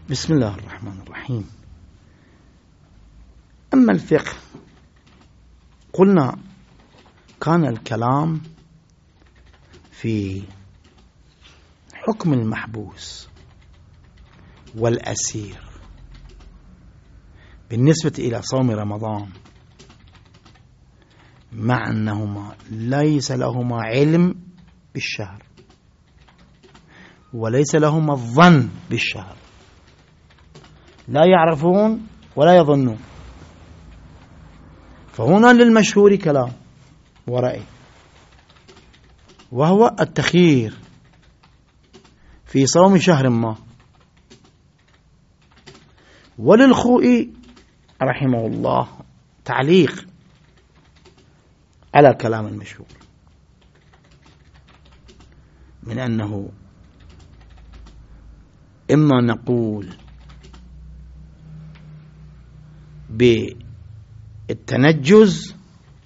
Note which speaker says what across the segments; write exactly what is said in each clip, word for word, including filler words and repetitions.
Speaker 1: بسم الله الرحمن الرحيم. أما الفقه قلنا كان الكلام في حكم المحبوس والأسير بالنسبة إلى صوم رمضان، مع أنهما ليس لهما علم بالشهر وليس لهما الظن بالشهر، لا يعرفون ولا يظنون، فهنا للمشهور كلام ورأي، وهو التخيير في صوم شهر ما. وللخوئي رحمه الله تعليق على كلام المشهور من أنه إما نقول بالتنجز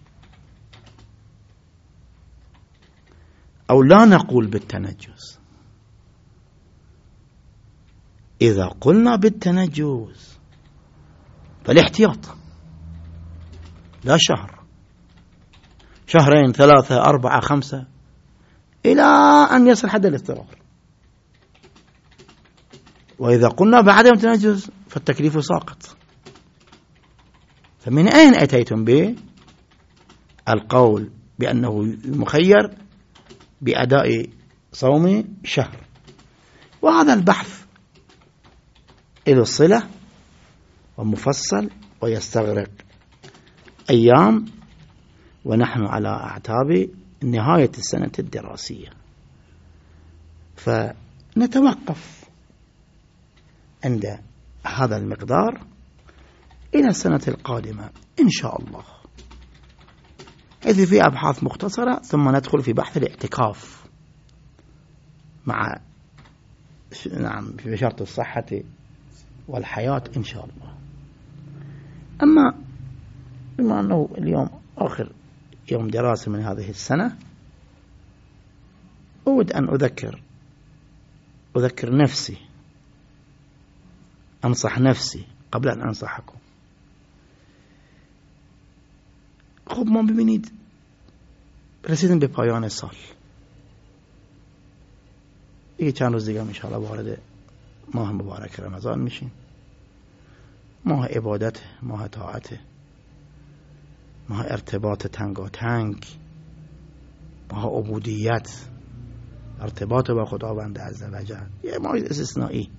Speaker 1: أو لا نقول بالتنجز. إذا قلنا بالتنجز فالاحتياط، لا شهر، شهرين ثلاثة أربعة خمسة إلى أن يصل حد الاضطرار. وإذا قلنا بعدم التنجز فالتكليف ساقط. فمن أين أتيتم به القول بأنه المخير بأداء صوم شهر؟ وهذا البحث إلى الصلة ومفصل ويستغرق أيام، ونحن على أعتاب نهاية السنة الدراسية، فنتوقف عند هذا المقدار إلى السنة القادمة إن شاء الله، حيث في أبحاث مختصرة، ثم ندخل في بحث الاعتكاف مع نعم في شرط الصحة والحياة إن شاء الله. أما بما أنه اليوم آخر يوم دراسة من هذه السنة، أود أن أذكر أذكر نفسي، أنصح نفسي قبل أن أنصحكم. خب ما ببینید رسیدیم به پایان سال، دیگه چند روز دیگه انشاءالله وارد ماه مبارک رمضان میشیم. ماه عبادت، ماه طاعت، ماه ارتباط تنگاتنگ، ماه عبودیت، ارتباط با خداوند عزوجل، یه ماه استثنایی.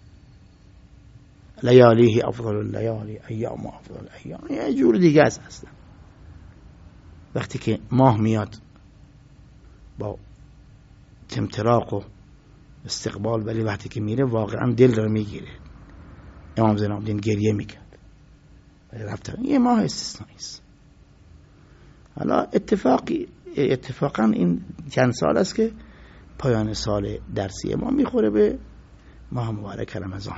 Speaker 1: لیالیه افضل اللیالی، ایام افضل الایام، یه جور دیگه است اصلا. وقتی که ماه میاد با تمتراق و استقبال، ولی وقتی که میره واقعا دل رو میگیره. امام زین العابدین گریه میکرد رفتن. یه ماه استثنایی است. حالا اتفاقی اتفاقا این چند سال است که پایان سال درسی ما میخوره به ماه مبارک رمضان.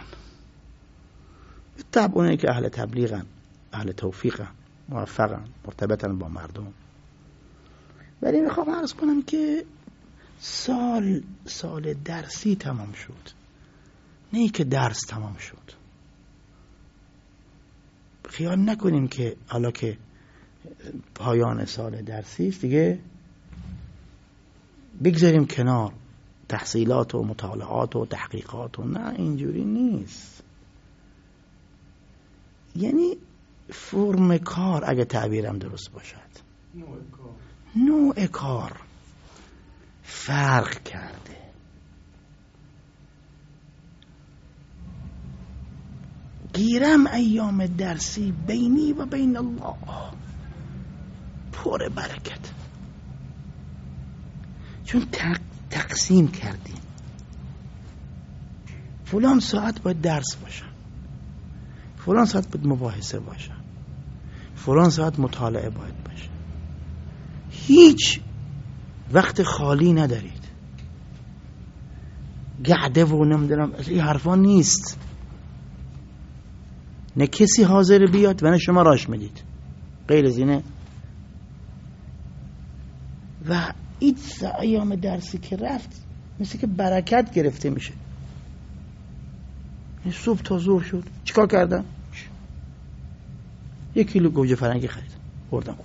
Speaker 1: طبعا اونه که اهل تبلیغن، اهل توفیقن، موفقن، مرتبطن با مردم. ولی میخوام عرض کنم که سال سال درسی تمام شد، نه که درس تمام شد. خیال نکنیم که حالا که پایان سال درسی است دیگه بگذاریم کنار تحصیلات و مطالعات و تحقیقات و نه، اینجوری نیست. یعنی فرم کار، اگه تعبیرم درست باشد، نوع کار نوع کار فرق کرده. گیرم ایام درسی بینی و بین الله پر برکت، چون تقسیم کردیم. فلان ساعت باید درس باشه، فلان ساعت باید مباحثه باشه، فلان ساعت مطالعه باید باشه. هیچ وقت خالی ندارید. گعده و نمیدونم این حرفا نیست. نه کسی حاضر بیاد و نه شما راش میدید، غیر از اینه. و این ایام درسی که رفت مثل که برکت گرفته میشه. صبح تا ظهر شد چیکار کردم؟ یک کیلو گوجه فرنگی خریدم بردم.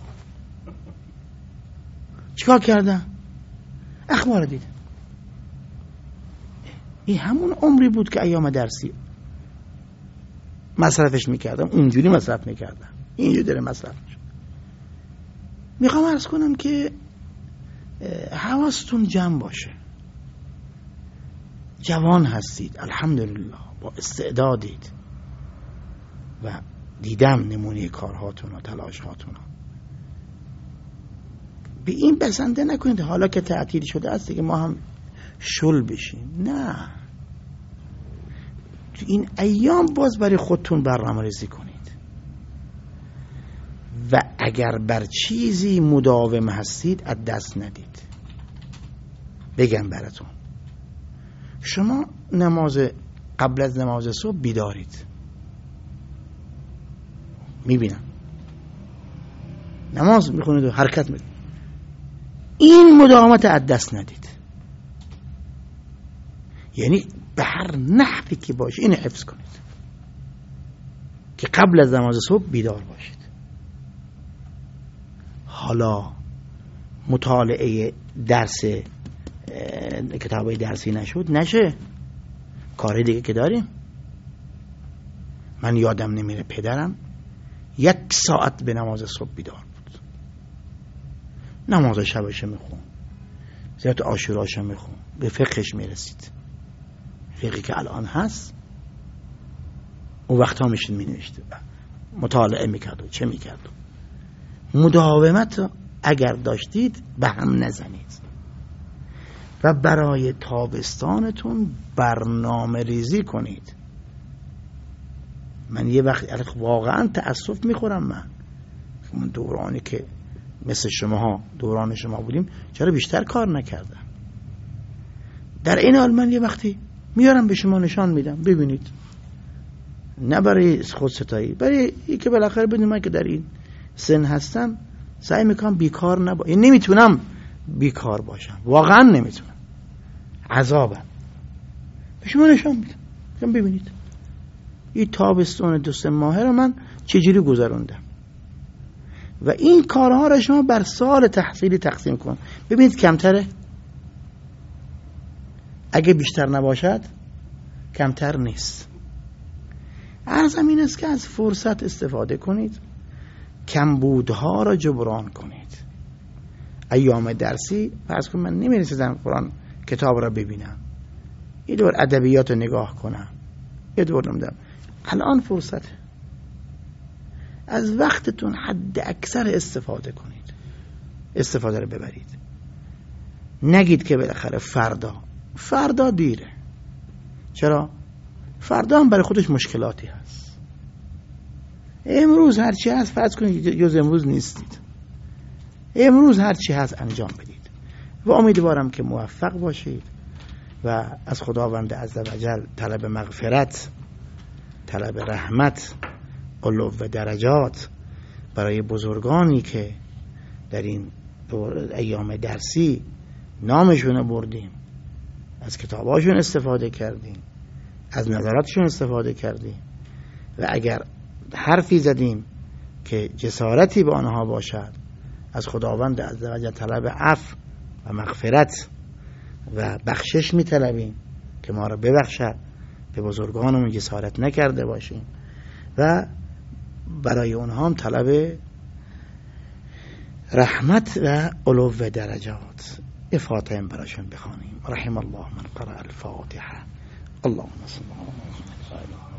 Speaker 1: چیکار کردم؟ اخبار دیدم. این همون عمری بود که ایام درسی مصرفش میکردم، اونجوری مصرف میکردم، اینجوری داره مصرف میشه. میخوام عرض کنم که حواستون جمع باشه. جوان هستید الحمدلله، با استعدادید و دیدم نمونه کارهاتون و تلاشهاتون. به این بسنده نکنید حالا که تعطیل شده است که ما هم شل بشیم. نه، تو این ایام باز برای خودتون برنامه‌ریزی کنید و اگر بر چیزی مداوم هستید از دست ندید. بگم براتون، شما نماز قبل از نماز صبح بیدارید، میبینم نماز میخونید و حرکت میکنید، این مداومت از دست ندید. یعنی به هر نحوی که باشه این حفظ کنید که قبل از نماز صبح بیدار باشید. حالا مطالعه درس کتابای درسی نشد، نشه، کار دیگه که داریم. من یادم نمیره پدرم یک ساعت به نماز صبح بیدار بود، نماز شبش میخون، زیاد عاشوراش میخون، به فقهش میرسید. فقهی که الان هست اون وقت ها میشین می نوشته، مطالعه میکرد و چه میکرد. مداومت اگر داشتید به هم نزنید و برای تابستانتون برنامه ریزی کنید. من یه وقت واقعا تأسف میخورم، من من دورانی که مثل شما ها دوران شما بودیم چرا بیشتر کار نکردم. در این حال من یه وقتی میارم به شما نشان میدم، ببینید، نه برای خود ستایی، برای این که بالاخره بدون من که در این سن هستم سعی میکنم بیکار نباشم. این نمیتونم بیکار باشم، واقعا نمیتونم، عذابم. به شما نشان میدم، ببینید این تابستان دو سه ماهه رو من چجوری گذروندم و این کارها رو شما بر سال تحصیلی تقسیم کن، ببینید کمتره. اگه بیشتر نباشد کمتر نیست. عرضم این است که از فرصت استفاده کنید، کمبودها را جبران کنید. ایام درسی فرض کن من نمی‌رسیدم قرآن کتاب را ببینم، یه دور ادبیات رو نگاه کنم، یه دور نمیدم، الان فرصت. از وقتتون حد اکثر استفاده کنید، استفاده رو ببرید. نگید که بالاخره فردا فردا دیره. چرا؟ فردا هم برای خودش مشکلاتی هست. امروز هرچی هست فرض کنید جز امروز نیستید، امروز هرچی هست انجام بدید و امیدوارم که موفق باشید و از خداوند عزوجل طلب مغفرت، طلب رحمت، علو و درجات برای بزرگانی که در این ایام درسی نامشون بردیم، از کتاباشون استفاده کردیم، از نظراتشون استفاده کردیم و اگر حرفی زدیم که جسارتی به آنها باشد، از خداوند عزوجل طلب عفو و مغفرت و بخشش می طلبیم که ما را ببخشد، به بزرگانمون جسارت نکرده باشیم و برای اونها هم طلب رحمت و علو و درجات. فاتحه براشون بخوانیم. رحم الله من قرأ الفاتحه. اللهم صل على محمد.